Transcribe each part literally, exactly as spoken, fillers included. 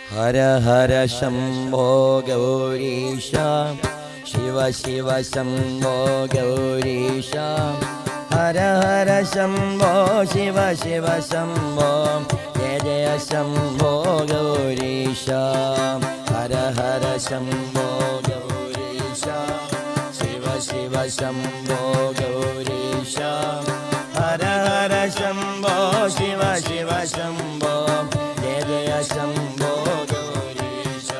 ഹര ഹര ശംഭോ ഗൗരീശ ശിവ ശിവ ശംഭോ ഗൗരീശ ഹര ഹര ശംഭോ ശിവ ശിവ ശംഭോ ജയ ജയ ശംഭോ ഗൗരീശ ഹര ഹര ശംഭോ ഗൗരീശ ശിവ ശിവ ശംഭോ ഗൗരീശ ഹര ഹര ശംഭോ ശിവ ശിവ ശംഭോ ജയ ജയ ശംഭോ ഗൗരീശ.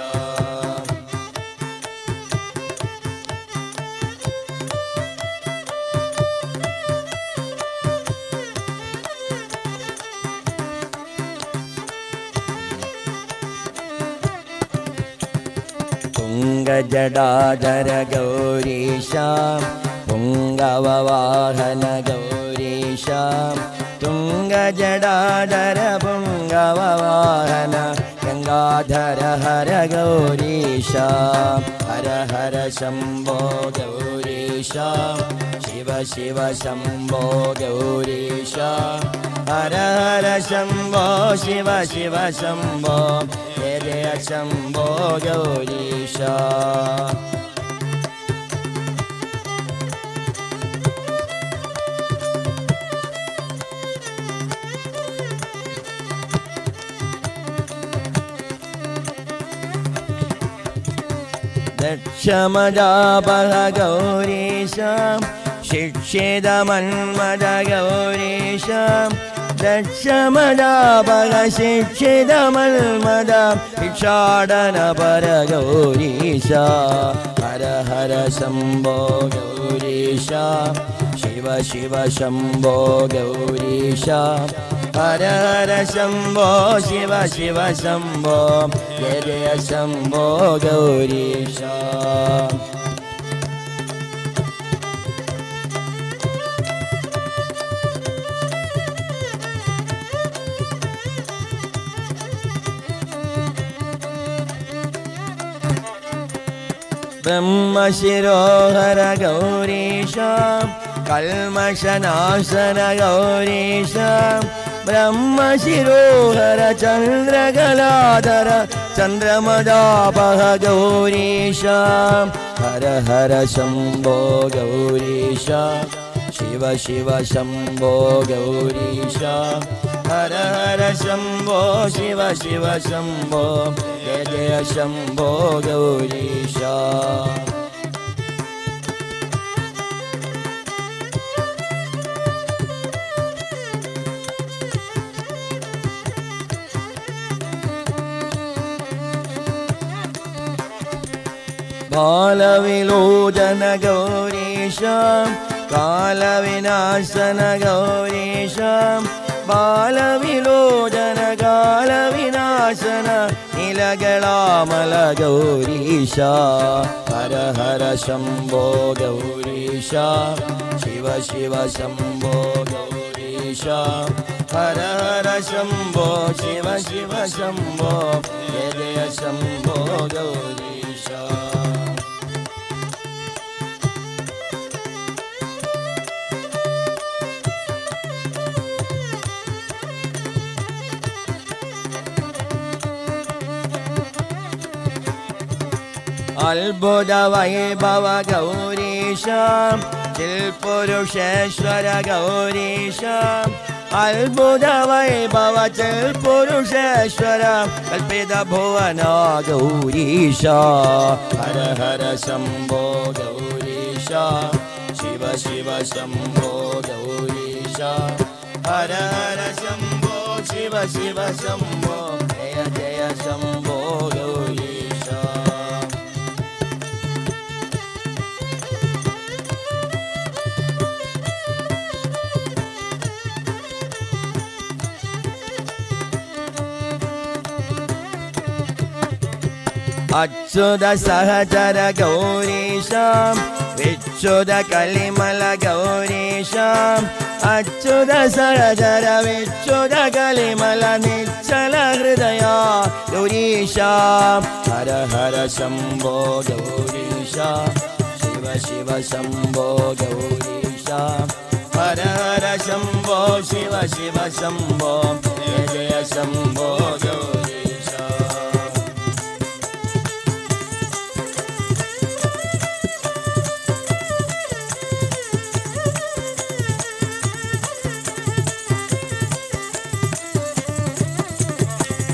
തുംഗജടാധര ഗൗരീശ പുംഗവവാഹന ഗൗരീശ തുംഗജടാധര പുംഗവവാഹന ഗംഗാധര ഹര ഗൗരീശ ഹര ഹര ശംഭോ ഗൗരീശ ശിവ ശിവ ശംഭോ ഗൗരീശ ഹര ഹര ശംഭോ ശിവ ശിവ ശംഭോ ജയ ജയ ശംഭോ ഗൗരീശ. ദക്ഷമജാപഹ ഗൗരീശ ശിക്ഷിതമന്മദ ഗൗരീശ ദക്ഷമജാപഹ ശിക്ഷിതമന്മദ ഭിക്ഷാടന പര ഗൗരീശ ഹര ഹര ശംഭോ ഗൗരീശ ശിവ ശിവ ശംഭോ ഗൗരീശ ഹര ഹര ശംഭോ ശിവ ശിവ ശംഭോ ജയ ജയ ശംഭോ ഗൗരീശ. ബ്രഹ്മശിരോഹര ഗൗരീശ കൽമശനാശന ഗൗരീശ ബ്രഹ്മശിരോഹര ചന്ദ്രകലാധര ചന്ദ്രമദാപഹ ഗൗരീശ ഹര ഹര ശംഭോ ഗൗരീശ ശിവ ശിവ ശംഭോ ഗൗരീശ ഹര ഹര ശംഭോ ശിവ ശിവ ശംഭോ ജയ ജയ ശംഭോ ഗൗരീശ. ബാലവിലോചന ഗൗരീശ കാലവിനാശന ഗൗരീശ ബാലവിലോചന കാലവിനാശന നിലകളാമല ഗൗരീശ ഹര ഹര ശംഭോ ഗൗരീശ ശിവ ശിവ ശംഭോ ഗൗരീശ ഹര ഹര ശംഭോ ശിവ ശിവ ശംഭോ ജയ ജയ ശംഭോ ഗൗരീശ. അത്ഭുത വൈഭവ ഗൗരീശ ചിൽപുരുഷേശ്വര ഗൗരീശ അത്ഭുത വൈഭവ ചിൽപുരുഷേശ്വര കൽപ്പിത ഭുവന ഗൗരീശ ഹര ഹര ശംഭോ ഗൗരീശ ശിവ ശിവ ശംഭോ ഗൗരീശ ഹര ഹര ശംഭോ ശിവ ശിവ ശംഭോ ജയ ജയ ശംഭോ ഗൗരീശ. അച്യുത സഹചര ഗൗരീശ വിച്യുത കലിമല ഗൗരീശ അച്യുത സഹചര വിച്യുത കലിമല നിശ്ചല ഹൃദയ ഗൗരീശ ഹര ഹര ശംഭോ ഗൗരീശ ശിവ ശിവ ശംഭോ ഗൗരീശ ഹര ഹര ശംഭോ ശിവ ശിവ ശംഭോ ജയ ജയ ശംഭോ ഗൗരീശ.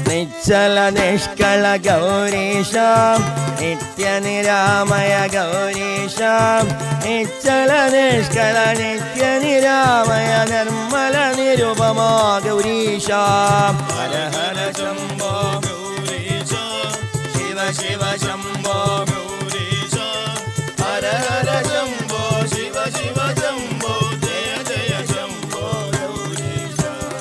നിശ്ചല നിഷ്കള ഗൗരീശ നിത്യനിരാമയ ഗൗരീശ നിശ്ചല നിഷ്കള നിത്യനിരാമയ നിർമ്മല നിരുപമാ ഗൗരീശ ഹര ഹര ശംഭോ ഗൗരീശ ശിവ ശിവ ശംഭോ ഗൗരീശ ഹര ഹര ശംഭോ ശിവ ശിവ ശംഭോ ജയ ജയ ശംഭോ ഗൗരീശ.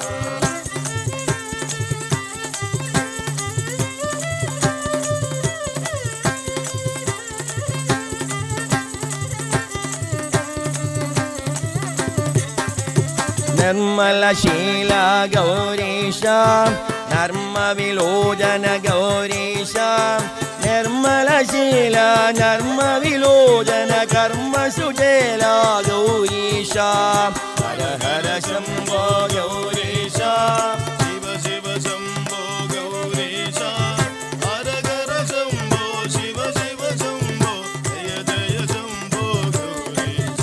നിർമ്മലശീല ഗൗരീശ നർമ്മവിലോചന ഗൗരീശ നിർമ്മലശീല നർമ്മവിലോചന കർമ്മസുചേല ഗൗരീശ ഹര ഹര ശംഭോ ഗൗരീശ ശിവ ശിവ ശംഭോ ഗൗരീശ ഹര ഹര ശംഭോ ശിവ ശിവ ശംഭോ ജയ ജയ ശംഭോ ഗൗരീശ.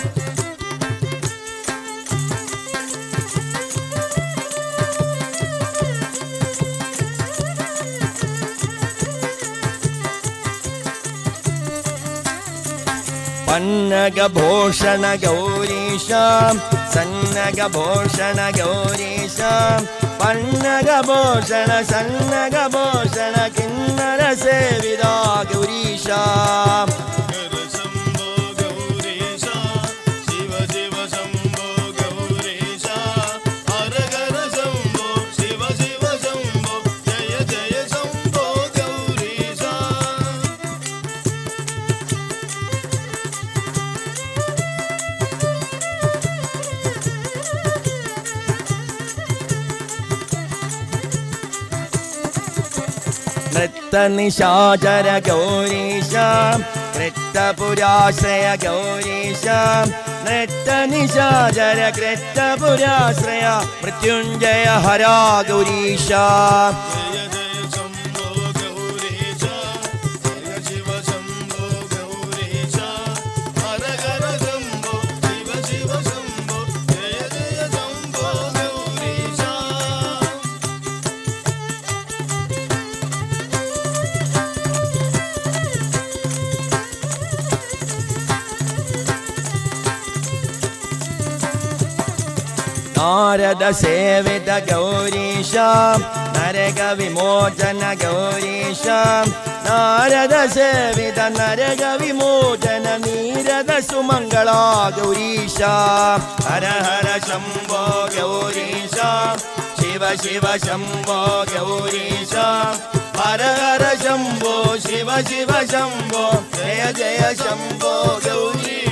പന്നഗഭൂഷണ ഗൗരീശ സന്നഗഭൂഷണ ഗൗരീശ പന്നഗഭൂഷണ സന്നഗഭൂഷണ കിന്നര സേവിത ഗൗരീശ നൃത്തനിശാചര ഗൗരീശ കൃത്തപുരാശ്രയ ഗൗരീശ നൃത്തനിശാചര കൃത്തപുരാശ്രയ മൃത്യുഞ്ജയ ഹരാ ഗൗരീശ നാരദ സേവിത ഗൗരീശ നരക വിമോചന ഗൗരീശ നാരദ സേവിത നരക വിമോചന നീരദ സുമംഗള ഗൗരീശ ഹര ഹര ശംഭോ ഗൗരീശ ശിവ ശിവ ശംഭോ ഗൗരീശ ഹര ഹര ശംഭോ ശിവ ശിവ ശംഭോ ജയ ജയ ശംഭോ ഗൗരീശ.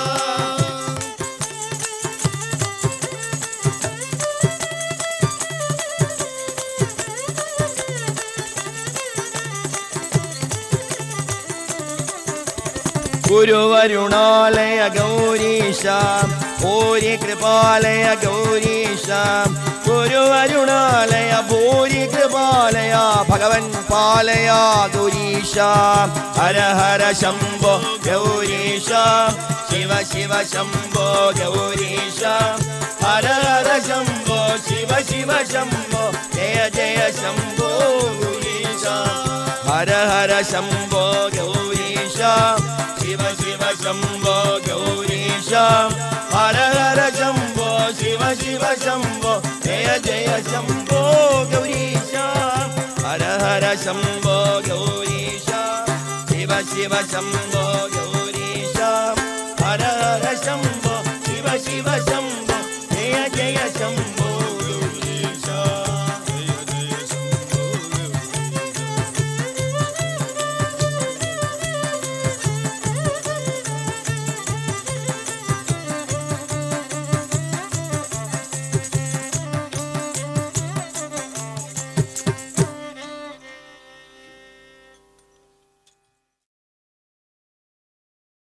ഗുരുവരുണാലയ ഗൗരീശ ഭൂരി കൃപാലയ ഗൗരീശ ഗുരുവരുണാലയ ഭൂരി കൃപാലയ ഭഗവൻ പാലയ ഗൗരീശ ഹര ഹര ശംഭോ ഗൗരീശ ശിവ ശിവ ശംഭോ ഗൗരീശ ഹര ഹര ശംഭോ ശിവ ശിവ ശംഭോ ജയ ജയ ശംഭോ ഗൗരീശ ഹര ഹര ശംഭോ ഗൗരീശ ശിവ ശിവ ശംഭോ ഗൗരീശ ഹര ഹര ശംഭോ ശിവ ശിവ ശംഭോ ജയ ജയ ശംഭോ ഗൗരീശ ഹര ഹര ശംഭോ ഗൗരീശ ശിവ ശിവ ശംഭോ